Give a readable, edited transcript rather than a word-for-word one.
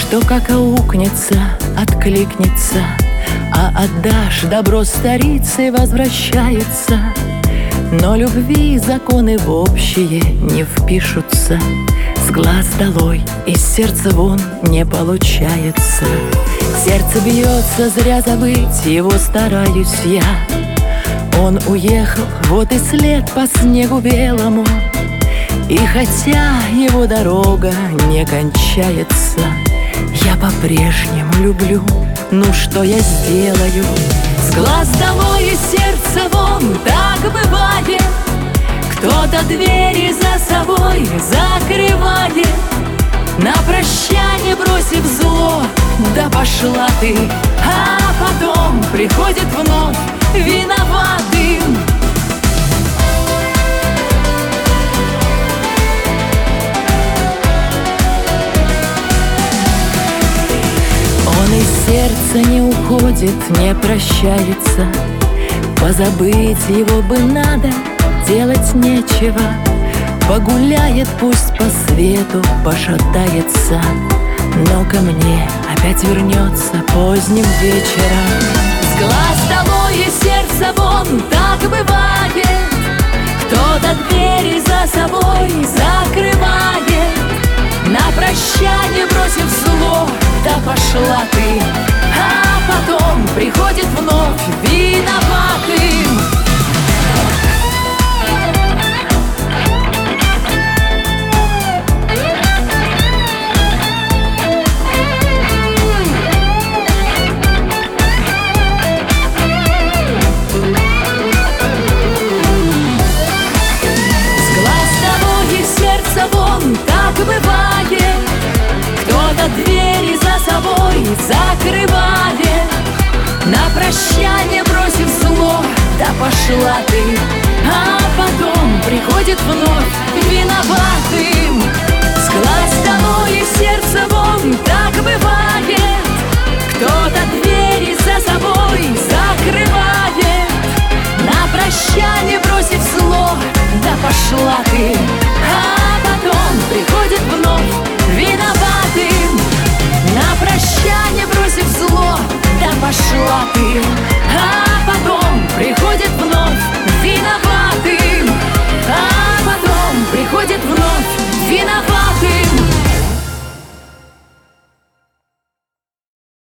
что как аукнется, откликнется, а отдашь добро старицей возвращается. Но любви законы в общие не впишутся. С глаз долой, из сердца вон не получается. Сердце бьется, зря забыть его стараюсь я. Он уехал, вот и след по снегу белому. И хотя его дорога не кончается, я по-прежнему люблю, ну что я сделаю? С глаз долой и сердца вон, так бывает. Кто-то двери за собой закрывает, на прощание бросив зло, да пошла ты. А потом приходит вновь виноватым. Он из сердца не уходит, не прощается. Позабыть его бы надо, делать нечего. Погуляет пусть по свету, пошатается, но ко мне опять вернется поздним вечером. С глаз долой и сердца вон, так бывает. Кто-то двери за собой закрывает, на прощание бросив зло, да пошла ты. А потом приходит вновь виноватым. Так бывает, кто-то двери за собой закрывает, на прощание бросив зло, да пошла ты. А потом приходит вновь виноватый.